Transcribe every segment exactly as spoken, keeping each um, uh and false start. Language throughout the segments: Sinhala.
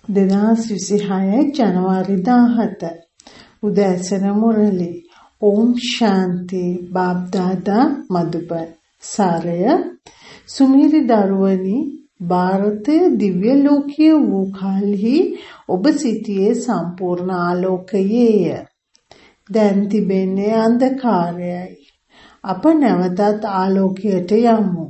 දෙදාස් විසිහය ජනවාරි දාහත උදෑසන මුරලි ඕම් ශාන්ති බාබ්දාදා මදුබන් සාරය සුමිරි දරුවනි ಭಾರತයේ දිව්‍ය ලෝකයේ වූ කලෙහි ඔබ සිටියේ සම්පූර්ණ ආලෝකයේය. දැන් තිබෙන්නේ අන්ධකාරයයි. අප නැවතත් ආලෝකයට යමු.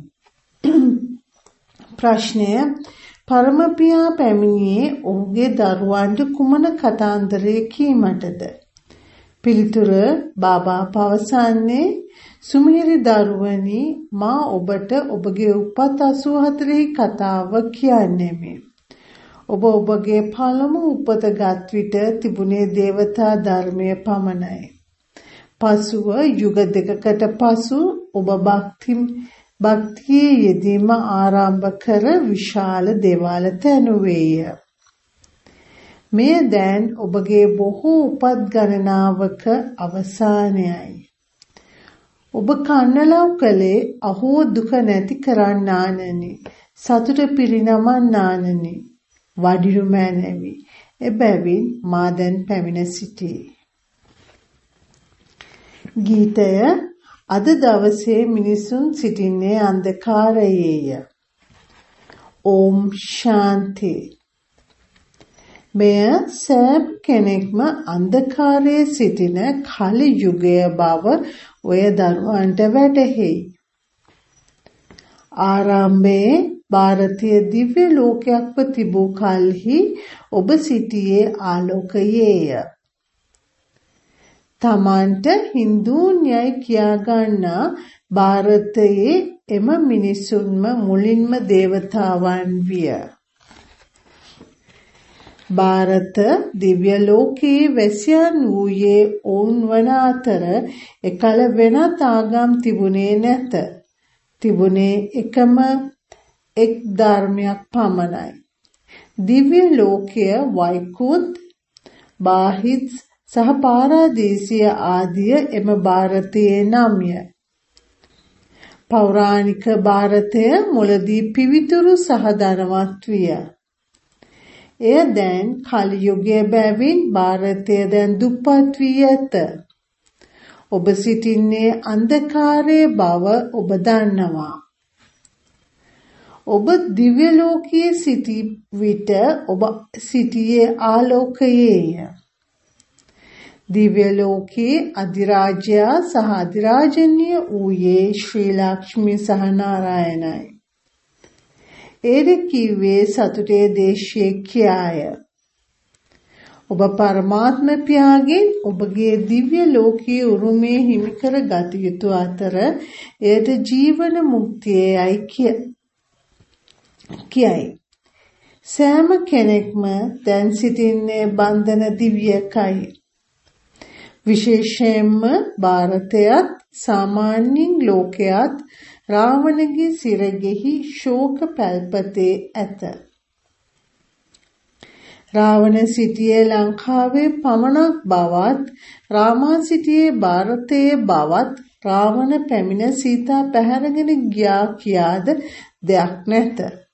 ප්‍රශ්නය පරමපියා පැමිණියේ ඔහුගේ දරුවන්ට කුමන කතාන්දරය කීමටද? පිළිතුර බාබා පවසන්නේ සුමිරි දරුවනි මා ඔබට ඔබගේ උපත් අසූ හතරෙහි කතාව කියන්නෙමි. ඔබ ඔබගේ පළමු උපතගත් විට තිබුණේ දේවතා ධර්මයේ පමණයි. පසුව යුග දෙකකට පසු ඔබ භක්ති භක්තියේ යෙදීම ආරම්භ කර විශාල දේවාල තැනුවේය. මෙය දැන් ඔබගේ බොහෝ උපත් ගණනාවක අවසානයයි. ඔබ කන්නලව් කළේ අහෝ දුක නැති කරන්නානනි, සතුට පිරිනමන්නානනි, වඩිරු මැනවි. එබැවින් මා දැන් පැමිණ සිටී. ගීතය අද දවසේ මිනිසුන් සිටින්නේ අන්ධකාරයේය. ඕම් ශාන්ති. මෙය සෑම කෙනෙක්ම අන්ධකාරයේ සිටින කලි යුගය බව ඔය දරුවන්ට වැටහෙයි. ආරම්භයේ ಭಾರತೀಯ දිව්‍ය ලෝකයක්ව තිබූ කලෙහි ඔබ සිටියේ ආලෝකයේය. තමන්ට හින්දුන් යයි කියා ගන්නා ಭಾರತයේ එම මිනිසුන්ම මුලින්ම දේවතාවන් විය. ಭಾರತ දිව්‍ය ලෝකයේ වැසියන් වූයේ ඔවුන් වන අතර එකල වෙනත් ආගම් තිබුණේ නැත. තිබුණේ එකම එක් ධර්මයක් පමණයි. දිව්‍ය ලෝකය වෛකුන්ත්, බාහිත් සහ පාරාදීසිය ආදිය එම ಭಾರತයේ නාමය. පෞරාණික ಭಾರತය මුලදී පිවිතුරු සහ ධනවත් විය. එය දැන් කලි යුගයේ බැවින් ಭಾರತය දැන් දුප්පත් වී ඇත. ඔබ සිටින්නේ අන්ධකාරයේ බව ඔබ දන්නවා. ඔබ දිව්‍ය ලෝකයේ සිටි විට ඔබ සිටියේ ආලෝකයේය. දිව්‍ය ලෝකයේ අධිරාජයා සහ අධිරාජනිය වූයේ ශ්‍රී ලක්ෂ්මී සහ නාරායණයි. ඒද කිව්වේ සතුටේ දේශයේ කියාය. ඔබ පරමාත්ම පියාගෙන් ඔබගේ දිව්‍ය ලෝකයේ උරුමේ හිමි කර ගත යුතු අතර එයට ජීවන මුක්තියයි කියයි. සෑම කෙනෙක්ම දැන් සිටින්නේ බන්ධන දිව්‍යකයි. විශේෂයෙන්ම ಭಾರತයත් සාමාන්‍යයෙන් ලෝකයත් රාවණගේ සිරගෙහි ශෝක පැල්පතේ ඇත. රාවණ සිටියේ ලංකාවේ පමණක් බවත් රාමා සිටියේ ಭಾರತයේ බවත් රාවණ පැමිණ සීතා පැහැරගෙන ගියා කියාද දෙයක් නැත.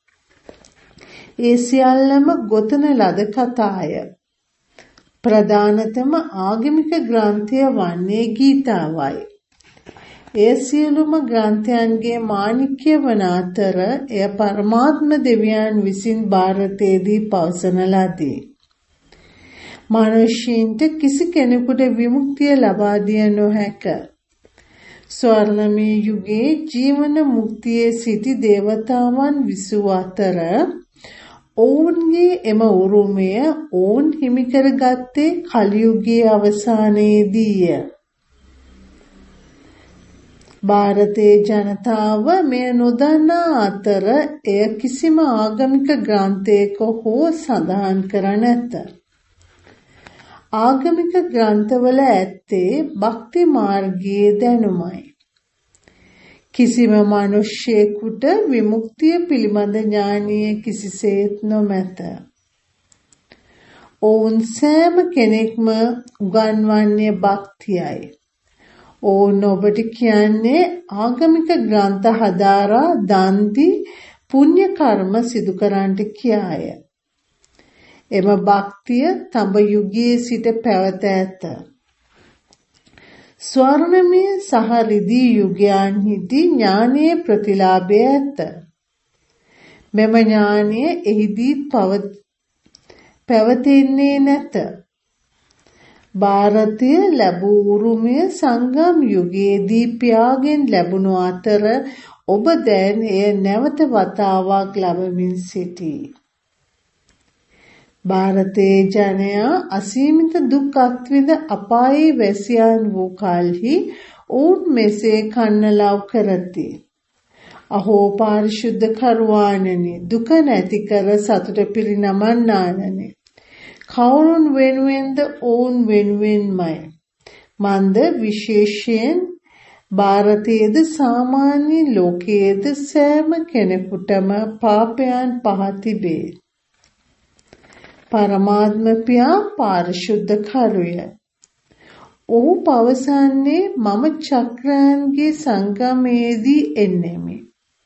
ඒ සියල්ලම ගොතන ලද කතාය. ප්‍රධානතම ආගමික ග්‍රන්ථය වන්නේ ගීතාවයි. ඒ සියලුම ග්‍රන්ථයන්ගේ මාණික්‍ය වන අතර එය පරමාත්ම දෙවියන් විසින් ಭಾರತයේදී පවසන ලදී. මනුෂ්‍යයින්ට කිසි කෙනෙකුට විමුක්තිය ලබා දිය නොහැක. ස්වර්ණමය යුගයේ ජීවන මුක්තියේ සිටි දේවතාවන් විසූ අතර ඔවුන්ගේ එම උරුමය ඔවුන් හිමි කරගත්තේ කලියුගයේ අවසානයේදීය. ಭಾರತයේ ජනතාව මෙය නොදන්නා අතර එය කිසිම ආගමික ග්‍රන්ථයක හෝ සඳහන් කර නැත. ආගමික ග්‍රන්ථවල ඇත්තේ භක්ති මාර්ගයේ දැනුමයි. කිසිම මිනිසෙකුට විමුක්තිය පිළිබඳ ඥානීය කිසිසේත් නොමැත. ඔවුන් සෑම කෙනෙක්ම උගන්වන්නේ භක්තියයි. ඕන ඔබට කියන්නේ ආගමික ග්‍රන්ථ හදාරා දන් දී පුණ්‍ය කර්ම සිදු කරන්නට කියාය. එම භක්තිය තඹ යුගයේ සිට පැවත ඇත. ස්වර්ණමය සහ රිදී යුගයන්හිදී ඥානයේ ප්‍රතිලාභය ඇත. මෙම ඥානය එහිදී පැවතෙන්නේ නැත. ಭಾರತೀಯ ලැබූ උරුමය සංගම් යුගයේදී පියාගෙන් ලැබුණු අතර ඔබ දැන් එය නැවත වතාවක් ලබමින් සිටී. ಭಾರತೀය ජනයා අසීමිත දුක් අත්විඳ අපායේ වැසියන් වූ කල්හි ඔවුන් මෙසේ කන්නලව් කරති. අහෝ පාරිශුද්ධ කරුවාණනි, දුක නැති කර සතුට පිරිනමන්නානනි. කවුරුන් වෙනුවෙන්ද? ඔවුන් වෙනුවෙන්මයි. මන්ද විශේෂයෙන් ಭಾರತೀයද සාමාන්‍ය ලෝකයේද සෑම කෙනෙකුටම පාපයන් පහ තිබේ. පරමාත්ම පියා පාරිශුද්ධ කරුය. ඔහු පවසන්නේ මම චක්‍රයන්ගේ සංගමයේදී එන්නෙමි.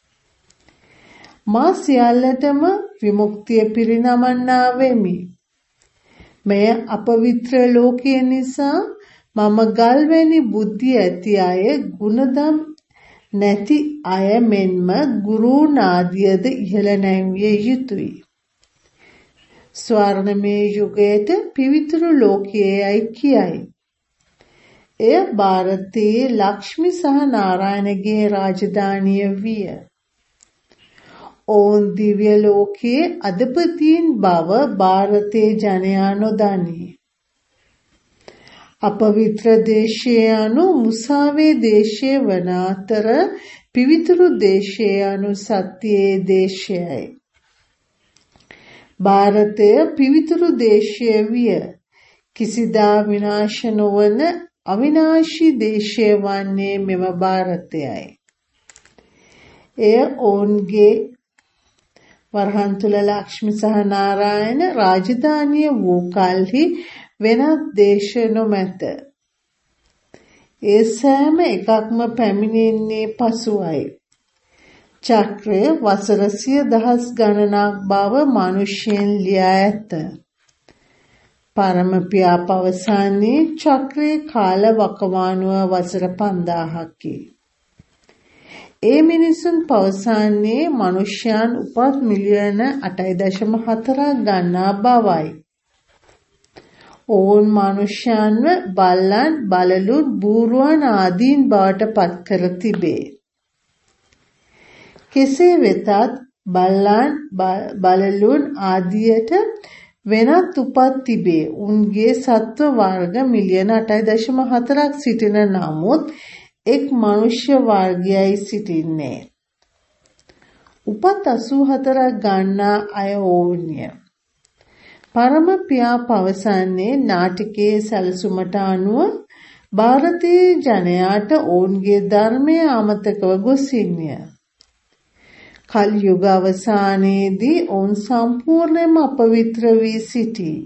මා සියල්ලටම විමුක්තිය පිරිනමන්නා වෙමි. මෙය අපවිත්‍ර ලෝකය නිසා මම ගල්වැනි බුද්ධිය ඇති අය, ගුණදම් නැති අය මෙන්ම ගුරුන් ආදියද ඉහළ නැංවිය යුතුය. ස්වර්ණමය යුගයට පිවිතුරු ලෝකයේයි කියයි. එය ಭಾರತೀය ලක්ෂ්මී සහ නාරායණගේ රාජධානිය විය. ඔවුන් දිව්‍ය ලෝකයේ අධිපතීන් බව ಭಾರತೀය ජනයා නොදනී. අපවිත්‍ර දේශය anu මුසාවේ දේශය වන අතර පිවිතුරු දේශය anu සත්‍යයේ දේශයයි. ಭಾರತය පිවිතුරු දේශය විය. කිසිදා විනාශ නොවන අවිනාශී දේශය වන්නේ මෙම ಭಾರತයයි. එය ඔවුන්ගේ වරහන් තුල ලක්ෂ්මී සහ නාරායණ රාජධානිය වූ කල්හි වෙනත් දේශ නොමැත. ඒ සෑම එකක්ම පැමිණෙන්නේ පසුවයි. චක්‍රය වසර සිය දහස් ගණනක් බව මිනිසයන් ලියා ඇත. පරම පියා පවසන්නේ චක්‍රයේ කාල වකවානුව වසර පන්දාහකි. ඒ මිනිසුන් පවසන්නේ මිනිසයන් උපත් මිලියන අටයි දශම හතරක් ගන්නා බවයි. ඔවුන් මිනිසයන්ව බල්ලන්, බලලුන්, බූරුවන් ආදීන් බවට පත් කර තිබේ. කෙසේ වෙතත් බල්ලන්, බලලුන් ආදියට වෙනත් උපත් තිබේ. උන්ගේ සත්ව වර්ග මිලියන අටයි දශම හතරක් සිටින නමුත් එක් මනුෂ්‍ය වර්ගයයි සිටින්නේ. උපත් අසූ හතරක් ගන්නා අය ඕන්‍ය. පරම පියා පවසන්නේ නාටකයේ සැලසුමට අනුව ಭಾರತೀය ජනයාට ඔවුන්ගේ ධර්මය අමතකව ගොසින්ය. කල් යුග අවසානයේදී ඔවුන් සම්පූර්ණයෙන්ම අපවිත්‍ර වී සිටී.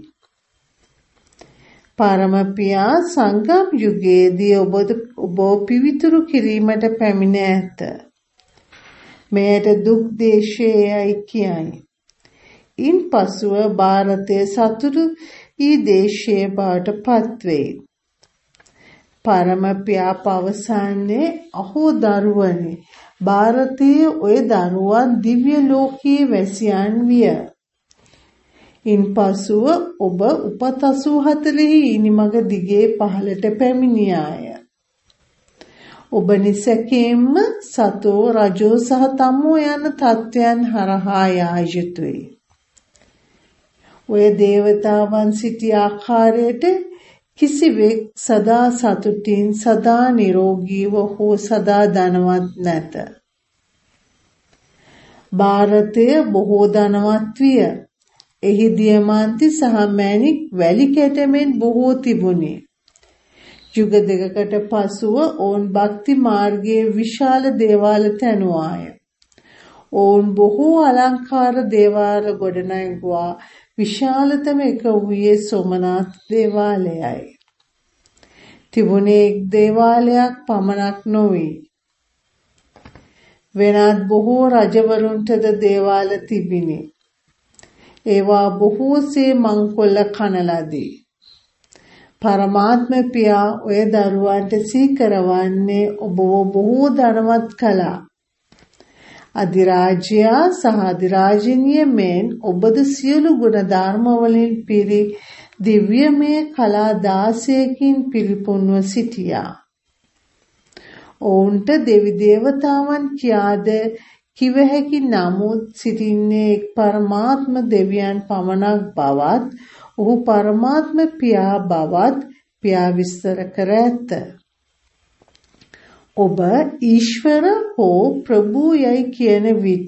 පරම පියා සංගම් යුගයේදී ඔබ පිවිතුරු කිරීමට පැමිණ ඇත. මෙයට දුක් දේශයයි කියයි. ඉන් පසුව ಭಾರತයේ සතුරු ඊ දේශයේ බවට පත්වේ. පරම පියා පවසන්නේ අහෝ දරුවනි, ಭಾರತයේ ඔය දරුවන් දිව්‍ය ලෝකයේ වැසියන් විය. ඉන් පසුව ඔබ උපත අසූ හතරෙහි ඉනිමග දිගේ පහළට පැමිණියාය. ඔබ නිසැකෙන්ම සතෝ, රජෝ සහ තමෝ යන තත්වයන් හරහා යා යුතුය. ඔය දේවතාවන් සිටි ආකාරයට කිසිවෙක් සදා සතුටින්, සදා නිරෝගීව හෝ සදා ධනවත් නැත. ಭಾರತය බොහෝ ධනවත් විය. එහි දියමන්ති සහ මැණික් වැලි කැටමෙන් බොහෝ තිබුණි. යුග දෙකකට පසුව ඔවුන් භක්ති මාර්ගයේ විශාල දේවාල තැනුවාය. ඔවුන් බොහෝ අලංකාර දේවාල ගොඩනැගුවා. විශාලතම එක වූයේ සෝමනාත් දේවාලයයි. තිබුණේ එක් දේවාලයක් පමණක් නොවේ. වෙනත් බොහෝ රජවරුන්ටද දේවාල තිබිණි. ඒවා බොහෝසේ මංකොල්ල කන ලදී. පරමාත්ම පියා ඔය දරුවන්ට සීකරවන්නේ ඔබව බොහෝ ධනවත් කළා. අධිරාජ්‍යයා සහ අධිරාජිනිය මෙන් ඔබද සියලු ගුණ ධර්ම වලින් පිරි දිව්‍යමය කලා දාසයකින් පිරිපුන්ව සිටියා. ඔවුන්ට දෙවි දේවතාවන් කියාද කිව හැකි නමුත් සිටින්නේ එක් පරමාත්ම දෙවියන් පමණක් බවත් ඔහු පරමාත්ම පියා බවත් පියා විස්තර කර ඇත. ඔබ ඊශ්වර හෝ ප්‍රභු යයි කියන විට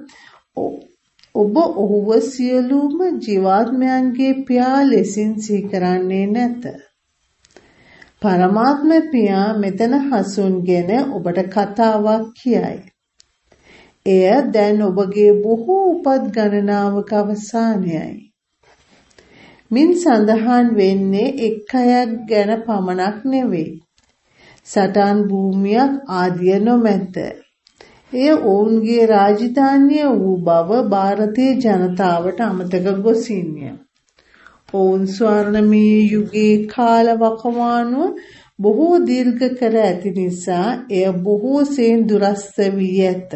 ඔබ ඔහුව සියලුම ජීවාත්මයන්ගේ පියා ලෙසින් සිහි කරන්නේ නැත. පරමාත්ම පියා මෙතන හසුන්ගෙන ඔබට කතාවක් කියයි. එය දැන් ඔබගේ බොහෝ උපත් ගණනාවක අවසානයයි. මින් සඳහන් වෙන්නේ එක් අයක් ගැන පමණක් නෙවෙයි. සටන් භූමියක් ආදිය නොමැත. එය ඔවුන්ගේ රාජධානිය වූ බව ಭಾರತೀಯ ජනතාවට අමතක ගොසින්ය. ඔවුන් ස්වර්ණමය යුගයේ කාල වකවානුව බොහෝ දීර්ඝ කර ඇති නිසා එය බොහෝ සෙයින් දුරස්ත වී ඇත.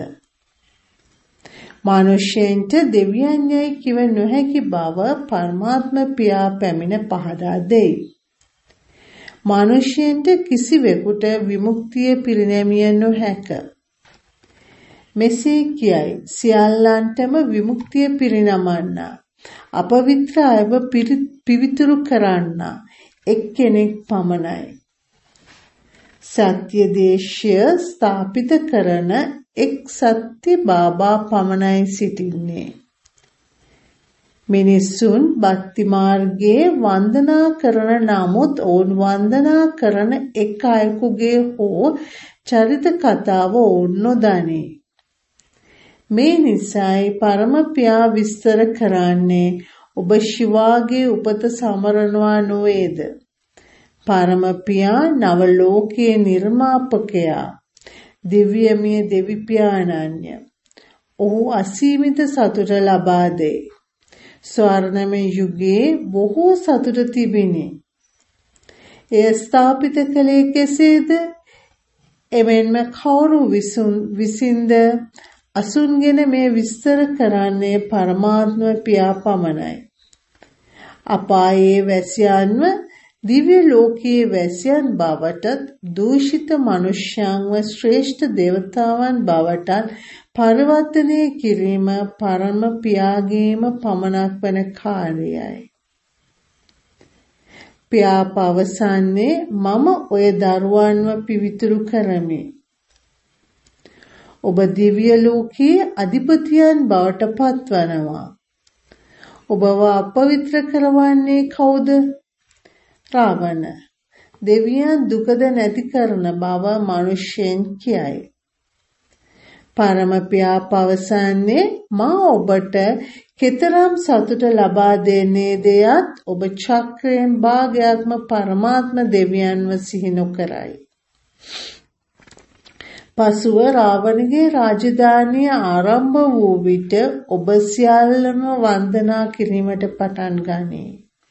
මනුෂ්‍යයන්ට දෙවියන් යයි කිව නොහැකි බව පරමාත්ම පියා පැමිණ පහදා දෙයි. මනුෂ්‍යයන්ට කිසිවෙකුට විමුක්තිය පිරිනැමිය නොහැක. මෙසේ කියයි සියල්ලන්ටම විමුක්තිය පිරිනමන්නා අපවිත්‍ර අයව පිවිතුරු කරන්නා එක්කෙනෙක් පමණයි. සත්‍ය දේශය ස්ථාපිත කරන එක් සත්‍ය බාබා පමණයි සිටින්නේ. මිනිසුන් භක්ති මාර්ගයේ වන්දනා කරන නමුත් ඔවුන් වන්දනා කරන එක් අයෙකුගේ හෝ චරිත කතාව ඔවුන් නොදනී. මේ නිසායි පරම පියා විස්තර කරන්නේ ඔබ ශිවාගේ උපත සමරනවා නොවේද? පරම පියා නව ලෝකයේ නිර්මාපකයා දිව්‍යමය දෙවි පියාණන්ය. ඔහු අසීමිත සතුට ලබා දෙයි. ස්වර්ණමය යුගයේ බොහෝ සතුට තිබිනි. එය ස්ථාපිත කළේ කෙසේද? එමෙන්ම කවුරු විසින්ද අසුන්ගෙන මේ විස්තර කරන්නේ පරමාත්ම පියා පමණයි. අපායේ වැසියන්ව දිව්‍ය ලෝකයේ වැසියන් බවටත් දූෂිත මනුෂ්‍යයන්ව ශ්‍රේෂ්ඨ දේවතාවන් බවටත් පරිවර්තනය කිරීම පරම පියාගේම පමණක් වන කාර්යයයි. පියා පවසන්නේ මම ඔය දරුවන්ව පිවිතුරු කරමි. ඔබ දිව්‍ය ලෝකයේ අධිපතියන් බවට පත්වනවා. ඔබව අපවිත්‍ර කරවන්නේ කවුද? රාවණ. දෙවියන් දුකද නැති කරන බව මිනිසෙන් කියයි. පරම පියා පවසන්නේ මා ඔබට කෙතරම් සතුට ලබා දෙන්නේ දෙයත් ඔබ චක්‍රයෙන් භාගයක්ම පරමාත්ම දෙවියන්ව සිහි නොකරයි. පසුව රාවණගේ රාජධානිය ආරම්භ වූ විට ඔබ සියල්ලම වන්දනා කිරීමට පටන් ගනී.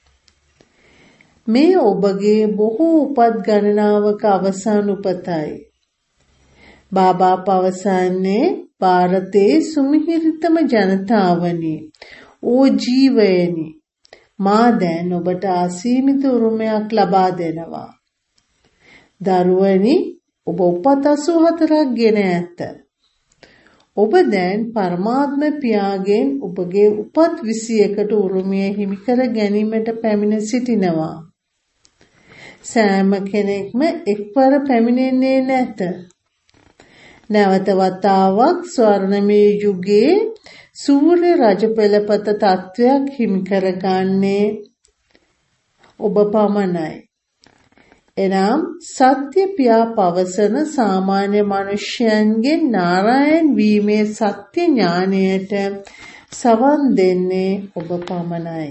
මේ ඔබගේ බොහෝ උපත් ගණනාවක අවසන් උපතයි. බාබා පවසන්නේ ಭಾರತයේ සුමිහිරිතම ජනතාවනි, ඕ ජීවයනි, මා දැන් ඔබට අසීමිත උරුමයක් ලබා දෙනවා. දරුවනි, ඔබ උපත් අසූ හතරක් ගෙන ඇත. ඔබ දැන් පරමාත්ම පියාගෙන් ඔබගේ උපත් විසි එකට උරුමය හිමි කර ගැනීමට පැමිණ සිටිනවා. සෑම කෙනෙක්ම එක්වර පැමිණෙන්නේ නැත. නැවත වතාවක් ස්වර්ණමය යුගයේ සූර්ය රජ පෙළපත තත්වයක් හිමි කරගන්නේ ඔබ පමණයි. එනම් සත්‍ය පියා පවසන සාමාන්‍ය මනුෂ්‍යයන්ගේ නාරායන් වීමේ සත්‍ය ඥානයට සවන් දෙන්නේ ඔබ පමණයි.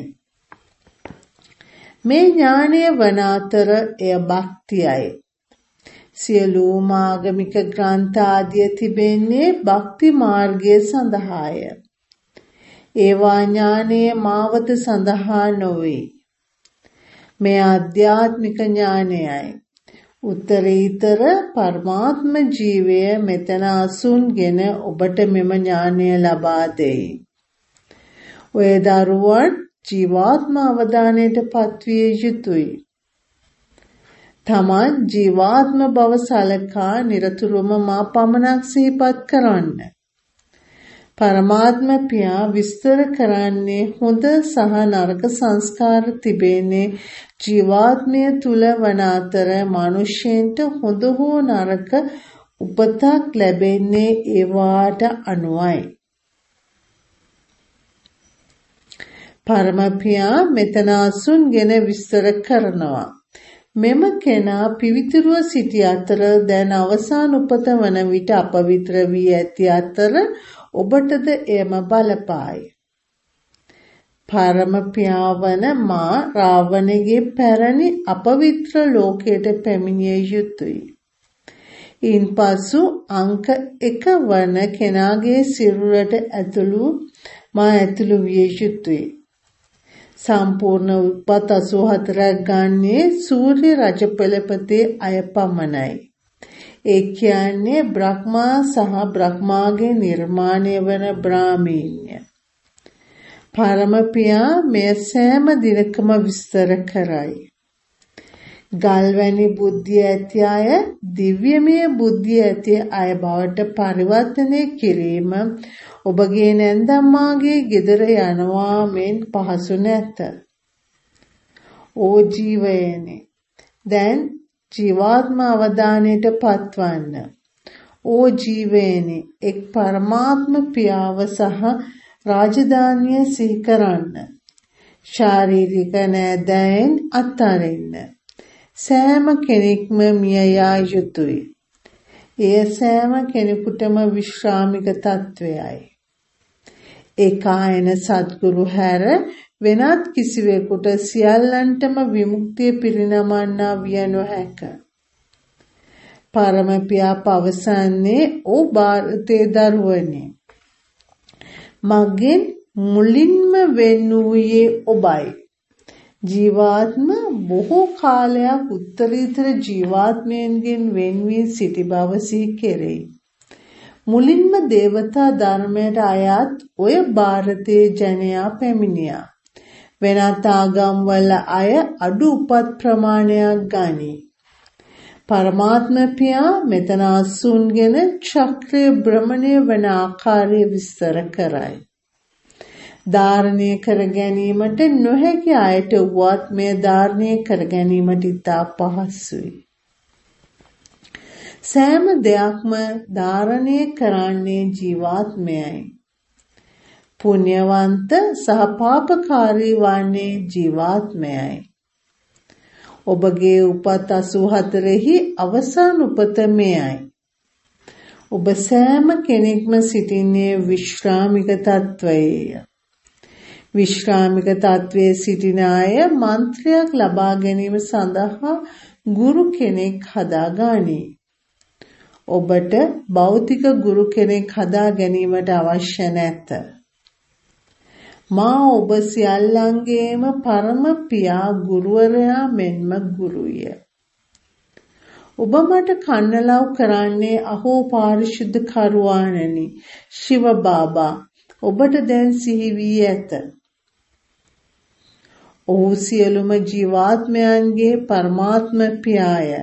මේ ඥානය වන අතර එය භක්තියයි. සියලුම ආගමික ග්‍රන්ථ ආදිය තිබෙන්නේ භක්ති මාර්ගය සඳහාය. ඒවා ඥානයේ මාවත සඳහා නොවේ. මේ ආධ්‍යාත්මික ඥානයයි. උත්තරීතර පරමාත්ම ජීවය මෙතන අසුන්ගෙන ඔබට මෙම ඥානය ලබා දෙයි. ඔය දරුවන් ජීවාත්ම අවධානයට පත්විය යුතුයි. තමන් ජීවාත්ම බව සලකා නිරතුරුවම මා පමණක් සිහිපත් කරන්න. පරමාත්ම පියා විස්තර කරන්නේ හොඳ සහ නරක සංස්කාර තිබෙන්නේ ජීවාත්මය තුල වන අතර මිනිසෙන්ට හොඳ හෝ නරක උපතක් ලැබෙන්නේ ඒවාට අනුවයි. පරමපියා මෙතන අසුන්ගෙන විස්තර කරනවා. මෙම කෙනා පිවිතුරුව සිටි අතර දැන් අවසාන උපත වන විට අපවිත්‍ර වී ඇති අතර ඔබටද එයම බලපායි. පරමපියාවන මා රාවණගේ පැරණි අපවිත්‍ර ලෝකයට පැමිණිය යුතුය. ඉන්පසු අංක එක වන කෙනාගේ සිරුරට ඇතුළු මා ඇතුළු විය යුතුය. සම්පූර්ණ උපත් අසූ හතරක් ගන්නේ සූර්ය රජ පෙළපතේ අය පමණයි. ඒ කියන්නේ බ්‍රහ්මා සහ බ්‍රහ්මාගේ නිර්මාණය වන බ්‍රාහ්මීන්‍ය. පරමපියා මෙය සෑම දිනකම විස්තර කරයි. ගල්වැනි බුද්ධිය ඇති අය දිව්‍යමය බුද්ධිය ඇති අය බවට පරිවර්තනය කිරීම ඔබගේ නැන්දම්මාගේ ගෙදර යනවා මෙන් පහසු නැත. ඕ ජීවයනි, දැන් ජීවාත්ම අවධානයට පත්වන්න. ඕ ජීවයනි, එක් පරමාත්ම පියාව සහ රාජධානිය සිහි කරන්න. ශාරීරික නෑදෑයන් අත්හරින්න. සෑම කෙනෙක්ම මිය යා යුතුය. එය සෑම කෙනෙකුටම විශ්‍රාමික තත්වයයි. ඒකායන සද්ගුරු හැර වෙනත් කිසිවෙකුට සියල්ලන්ටම විමුක්තිය පිරිනමන්නා විය නොහැක. පරමපියා පවසන්නේ ඕ ಭಾರತයේ දරුවනි, මගෙන් මුලින්ම වෙන් වූයේ ඔබයි. ජීවාත්ම බොහෝ කාලයක් උත්තරීතර ජීවාත්මයන්ගෙන් වෙන් වී සිටි බව සිහි කෙරෙයි. මුලින්ම දේවතා ධර්මයට අයත් ඔය ಭಾರತයේ ජනයා පැමිණියා. වෙනත් ආගම්වල අය අඩු උපත් ප්‍රමාණයක් ගනී. පරමාත්ම පියා මෙතන අසුන්ගෙන චක්‍රය භ්‍රමණය වන ආකාරය විස්තර කරයි. ධාරණය කර ගැනීමට නොහැකි අයට වුවත් මෙය ධාරණය කර ගැනීමට ඉතා පහසුයි. සෑම දෙයක්ම ධාරණය කරන්නේ ජීවාත්මයයි. පුණ්‍යවන්ත සහ පාපකාරී වන්නේ ජීවාත්මයයි. ඔබගේ උපත් අසූ හතරෙහි අවසාන උපත මෙයයි. ඔබ සෑම කෙනෙක්ම සිටින්නේ විශ්‍රාමික තත්වයේය. විශ්‍රාමික තත්වයේ සිටින අය මන්ත්‍රයක් ලබා ගැනීම සඳහා ගුරු කෙනෙක් හදා ගනී. ඔබට භෞතික ගුරු කෙනෙක් හදා ගැනීමට අවශ්‍ය නැත. මා ඔබ සියල්ලන්ගේම පරම පියා ගුරුවරයා මෙන්ම ගුරුය. ඔබ මට කන්නලව් කරන්නේ අහෝ පාරිශුද්ධ කරුවාණනි, ශිව බාබා, ඔබට දැන් සිහි වී ඇත. ඔහු සියලුම ජීවාත්මයන්ගේ පරමාත්ම පියාය.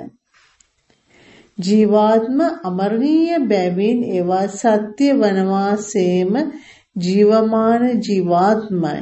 ජීවාත්ම අමරණීය බැවින් ඒවා සත්‍ය වනවාසේම ජීවමාන ජීවාත්මයි.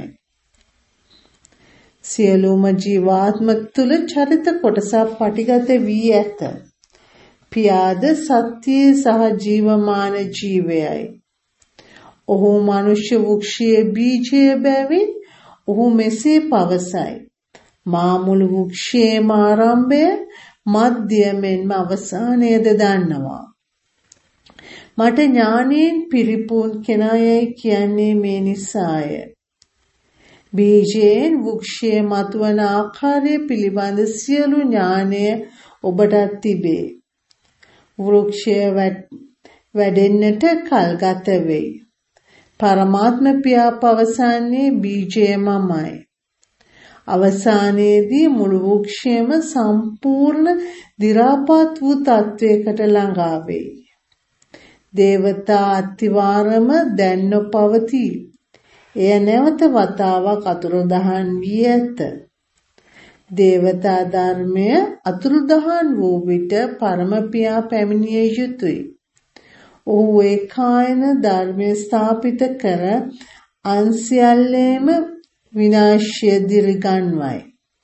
සියලුම ජීවාත්ම තුල චරිත කොටසක් පටිගත වී ඇත. පියාද සත්‍යයේ සහ ජීවමාන ජීවයයි. ඔහු මනුෂ්‍ය වෘක්ෂයේ බීජය බැවින් ඔහු මෙසේ පවසයි. මා මුළු වෘක්ෂයේම ආරම්භය මධ්‍ය මෙන්ම අවසානයද දන්නවා. මට ඥානයෙන් පිරිපුන් කෙනායයි කියන්නේ මේ නිසාය. බීජයෙන් වෘක්ෂයේ මතුවන ආකාරය පිළිබඳ සියලු ඥානය ඔබටත් තිබේ. වෘක්ෂය වැඩෙන්නට කල් ගත වෙයි. පරමාත්ම පියා පවසන්නේ බීජයමමයි. අවසානයේදී මුළු වෘක්ෂයම සම්පූර්ණ දි รา පත් වූ තත්වයකට ළඟා වෙයි. දේවතා අත්තිවාරම දැන් නොපවතී. එය නැවත වතාවක් අතුරුදහන් වී ඇත. දේවතා ධර්මය අතුරුදහන් වූ විට පරම පියා පැමිණිය යුතුය. ඔහු ඒ කායන ධර්මය ස්ථාපිත කර අන්සියල්ලේම විනාශය දිරිගන්වයි.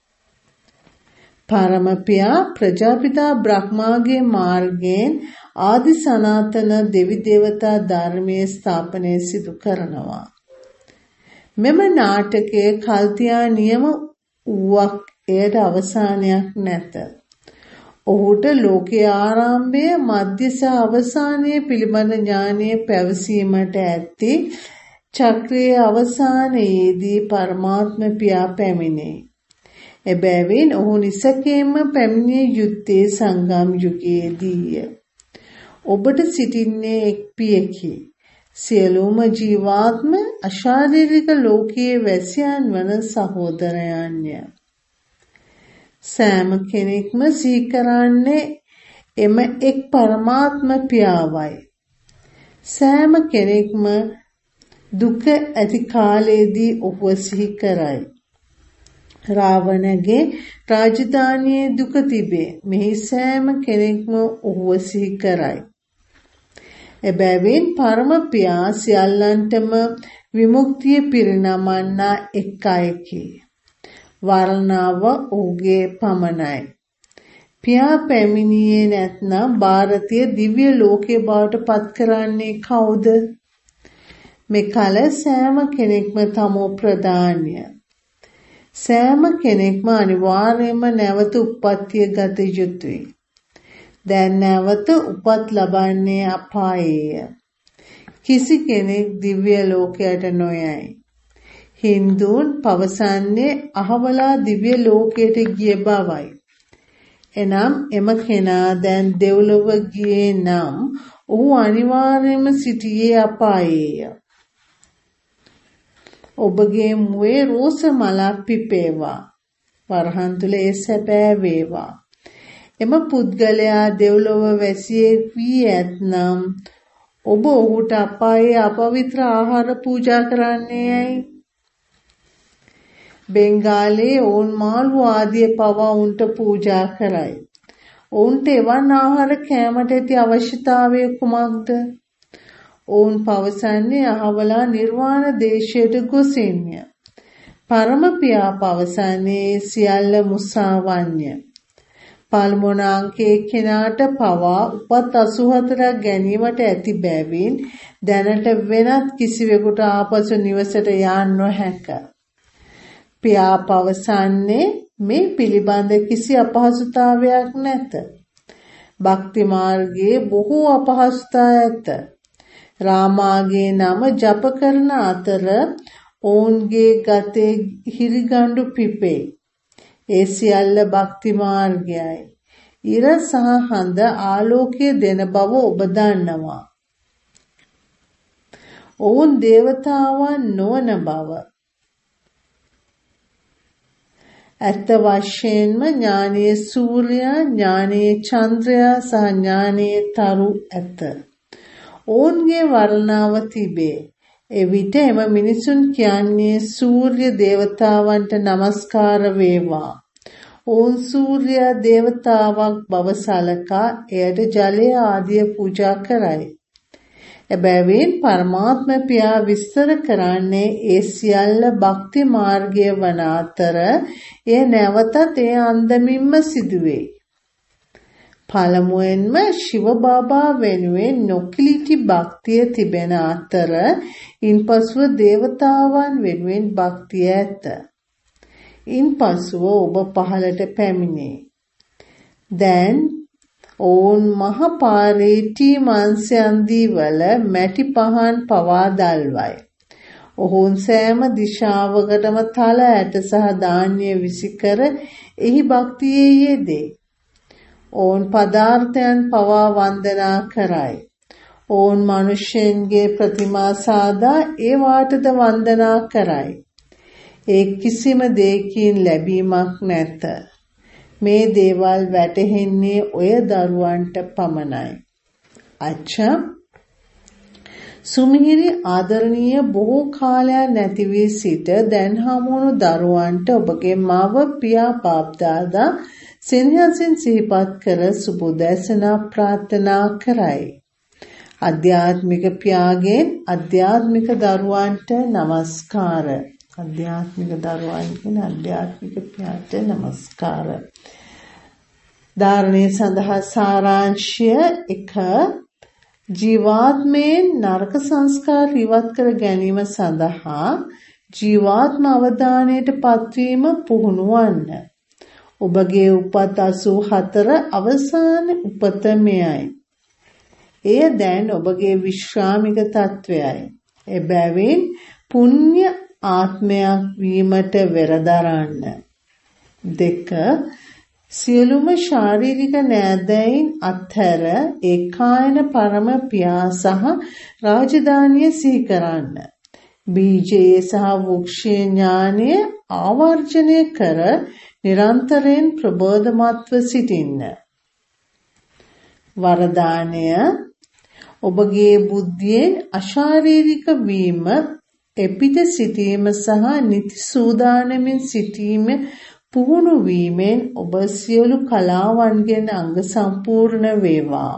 පරම පියා ප්‍රජාපිතා බ්‍රහ්මාගේ මාර්ගයෙන් ආදි සනාතන දෙවි දේවතා ධර්මයේ ස්ථාපනය සිදු කරනවා. මෙම නාටකයේ කල්තියා නියම වූවක් එයට අවසානයක් නැත. ඔහුට ලෝකයේ ආරම්භය මධ්‍ය සහ අවසානයේ පිළිබඳ ඥානය පැවසීමට ඇති චක්‍රයේ අවසානයේදී පරමාත්ම පියා පැමිණේ. එබැවින් ඔහු නිසකයෙන්ම පැමිණිය යුත්තේ සංගම් යුගයේදීය. ඔබට සිටින්නේ එක් පියකි. සියලුම ජීවාත්ම අශාරීරික ලෝකයේ වැසියන් වන සහෝදරයන්ය. සෑම කෙනෙක්ම සිහි කරන්නේ එම එක් පරමාත්ම පියාවයි. සෑම කෙනෙක්ම දුක ඇති කාලයේදී ඔහුව සිහි කරයි. රාවණගේ රාජධානියේ දුක තිබේ. මෙහි සෑම කෙනෙක්ම ඔහුව සිහි කරයි. එබැවින් පරම පියා සියල්ලන්ටම විමුක්තිය පිරිනමන්නා එක් අයකි. වර්ණාව ඔහුගේ පමණයි. පියා පැමිණියේ නැත්නම් ಭಾರತೀಯ දිව්‍ය ලෝකයේ බවට පත් කරන්නේ කවුද? මෙකල සෑම කෙනෙක්ම තමෝ ප්‍රදාන්‍ය. සෑම කෙනෙක්ම අනිවාර්යයෙන්ම නැවත උප්පත්තිය ගත යුතුය. දැන් නැවත උපත් ලබන්නේ අපායේය. කිසි කෙනෙක් දිව්‍ය ලෝකයට නොයයි. හින්දුන් පවසන්නේ අහවලා දිව්‍ය ලෝකයට ගිය බවයි. එනම් එම කෙනා දැන් දෙව්ලොව ගියේ නම් ඔහු අනිවාර්යයෙන්ම සිටියේ අපායේය. ඔබගේ මුවේ රෝස මලක් පිපේවා. වරහන් තුල ඒ සැපෑ වේවා. එම පුද්ගලයා දෙව්ලොව වැසියෙක් වී ඇතනම් ඔබ ඔහුට අපායේ අපවිත්‍ර ආහාර පූජා කරන්නේ ඇයි? බෙන්ගාලයේ ඔවුන් මාළු ආදිය පවා උන්ට පූජා කරයි. ඔවුන්ට එවන් ආහාර කෑමට ඇති අවශ්‍යතාවය කුමක්ද? ඔවුන් පවසන්නේ අහවලා නිර්වාණ දේශයට ගොසින්ය. පරම පියා පවසන්නේ සියල්ල මුසාවන්ය. පල්මොනාංකේ කෙනාට පවා උපත් අසූහතරක් ගැනීමට ඇති බැවින් දැනට වෙනත් කිසිවෙකුට ආපසු නිවසට යා නොහැක. පියා පවසන්නේ මේ පිළිබඳ කිසි අපහසුතාවයක් නැත. භක්ති මාර්ගයේ බොහෝ අපහසුතා ඇත. රාමාගේ නම ජප කරන අතර ඔවුන්ගේ ගතේ හිරිගඬු පිපේ. ඒ සියල්ල භක්ති මාර්ගයයි. ඉර සහ හඳ ආලෝකය දෙන බව ඔබ දන්නවා. ඔවුන් දේවතාවන් නොවන බව. ඇත්ත වශයෙන්ම ඥානීය සූර්යයා, ඥානීය චන්ද්‍රයා සහ ඥානීය තරු ඇත. ඔවුන්ගේ වර්ණාව තිබේ. එවිට එම මිනිසුන් කියන්නේ සූර්ය දේවතාවන්ට নমස්කාර වේවා. ඔවුන් සූර්ය දේවතාවක් බව සලකා එයට ජලය ආදිය පූජා කරයි. එබැවින් පරමාත්ම පියා විස්තර කරන්නේ ඒ සියල්ල භක්ති මාර්ගය වන අතර එය නැවතත් ඒ අන්දමින්ම සිදුවේ. පළමුවෙන්ම ශිව බාබා වෙනුවෙන් නොකිලිටි භක්තිය තිබෙන අතර ඉන්පසුව දේවතාවන් වෙනුවෙන් භක්තිය ඇත. ඉන්පසුව ඔබ පහළට පැමිණේ. දැන් ඔවුන් මහ පාරේ ටී මාංශයන්දී වල මැටි පහන් පවා දල්වයි. ඔවුන් සෑම දිශාවකටම තල ඇට සහ ධාන්‍ය විසිකර එහි භක්තියේ යෙදේ. ඔවුන් පදාර්ථයන් පවා වන්දනා කරයි. ඕන් මිනිසෙන්ගේ ප්‍රතිමා සාදා ඒ වාටද වන්දනා කරයි. ඒ කිසිම දෙයකින් ලැබීමක් නැත. මේ දේවල් වැටහෙන්නේ ඔය දරුවන්ට පමණයි. අච්චා සුමිහිරි ආදරණීය බොහෝ කාලයක් නැති වී සිට දැන් හමුණු දරුවන්ට ඔබගේ මව පියා බාප්දාදා සෙනෙහසින් සිහිපත් කර සුබෝදෑසන ප්‍රාර්ථනා කරයි. ආධ්‍යාත්මික පියාගෙන් ආධ්‍යාත්මික දරුවන්ට නමස්කාර. ආධ්‍යාත්මික දරුවන්ගෙන් ආධ්‍යාත්මික පියාට නමස්කාර. ධාරණය සඳහා සාරාංශය එක ජීවාත්මයෙන් නරක සංස්කාර ඉවත් කර ගැනීම සඳහා ජීවාත්ම අවධානයට පත්වීම පුහුණු වන්න. ඔබගේ උපත් අසූ හතර අවසාන උපත මෙයයි. එය දැන් ඔබගේ විශ්‍රාමික තත්වයයි. එබැවින් පුණ්‍ය ආත්මයක් වීමට වෙරදරන්න. දෙක සියලුම ශාරීරික නෑදෑයින් අත්හැර ඒකායන පරම පියා සහ රාජධානිය සිහි කරන්න. බීජයේ සහ වෘක්ෂයේ ඥානය ආවර්ජනය කර නිරන්තරයෙන් ප්‍රබෝධමත්ව සිටින්න. වරදානය ඔබගේ බුද්ධියෙන් අශාරීරික වීම, එපිට සිටීම සහ නිති සූදානමින් සිටීම පුහුණු වීමෙන් ඔබ සියලු කලාවන්ගෙන් අංග සම්පූර්ණ වේවා.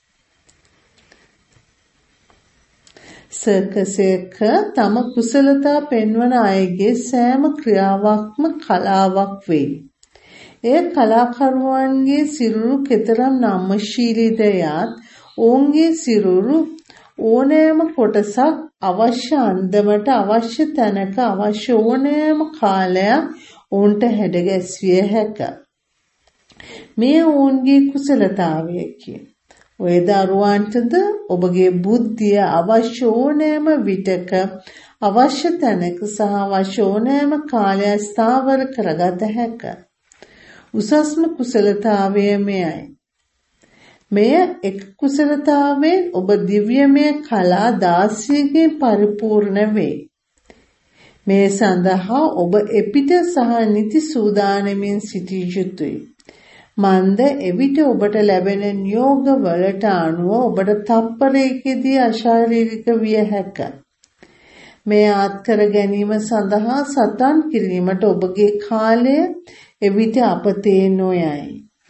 සර්කසයක තම කුසලතා පෙන්වන අයගේ සෑම ක්‍රියාවක්ම කලාවක් වේ. එය කලාකරුවන්ගේ සිරුරු කෙතරම් නම්‍යශීලීද යත් ඔවුන්ගේ සිරුරු ඕනෑම කොටසක් අවශ්‍ය අන්දමට අවශ්‍ය තැනක අවශ්‍ය ඕනෑම කාලයක් ඔවුන්ට හැඩගැස්විය හැක. මේ ඔවුන්ගේ කුසලතාවයකි. ඔය දරුවන්ටද ඔබගේ බුද්ධිය අවශ්‍ය ඕනෑම විටක අවශ්‍ය තැනක සහ අවශ්‍ය ඕනෑම කාලයක් ස්ථාවර කරගත හැක. උසස්ම කුසලතාවය මෙයයි. මෙය එක් කුසලතාවයෙන් ඔබ දිව්‍යමය කලා දාසියකින් පරිපූර්ණ වේ. මේ සඳහා ඔබ එපිට සහ නිති සූදානමින් සිටිය යුතුයි. මන්ද එවිට ඔබට ලැබෙන නියෝග වලට අනුව ඔබට තප්පරයකදී අශාරීරික විය හැක. මේ අත්කර ගැනීම සඳහා සටන් කිරීමට ඔබගේ කාලය එවිට අපතේ නොයයි.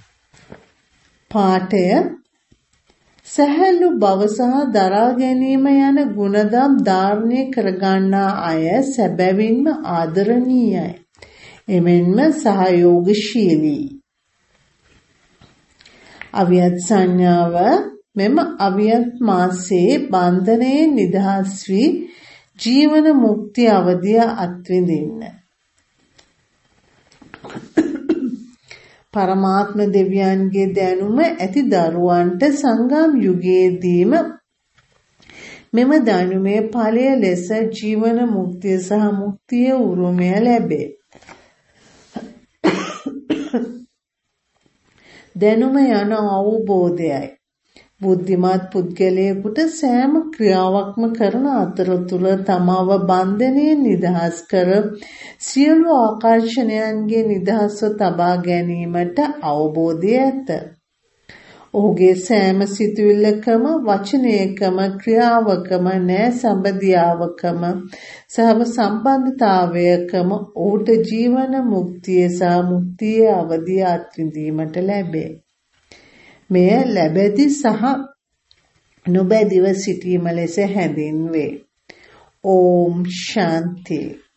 පාඨය සැහැල්ලු බව සහ දරා ගැනීම යන ගුණධම් ධාරණය කරගන්නා අය සැබවින්ම ආදරණීයයි. එමෙන්ම සහයෝගශීලී. අවියත් සංඥාව මෙම අවියත් මාසයේ බන්ධනයෙන් නිදහස් වී ජීවන මුක්ති අවධිය අත්විඳින්න. පරමාත්ම දෙවියන්ගේ දැනුම ඇති දරුවන්ට සංගම් යුගයේදීම මෙම දැනුමේ ඵලය ලෙස ජීවන මුක්තිය සහ මුක්තිය උරුමය ලැබේ. දැනුම යන අවබෝධයයි. බුද්ධිමත් පුද්ගලයෙකුට සෑම ක්‍රියාවක්ම කරන අතරතුර තමව බන්ධනයෙන් නිදහස් කර සියලු ආකර්ෂණයන්ගේ නිදහස්ව තබා ගැනීමට අවබෝධය ඇත. ඔහුගේ සෑම සිතුවිල්ලකම, වචනයකම, ක්‍රියාවකම, නෑ සම්බන්ධියාවකම සහ සම්බන්ධතාවයකම ඔහුට ජීවන මුක්තිය සහ මුක්තියේ අවධිය අත්විඳීමට ලැබේ. මෙය ලැබෙති සහ නොබැදිව සිටීම ලෙස හැඳින්වේ. ඕම් ශාන්ති.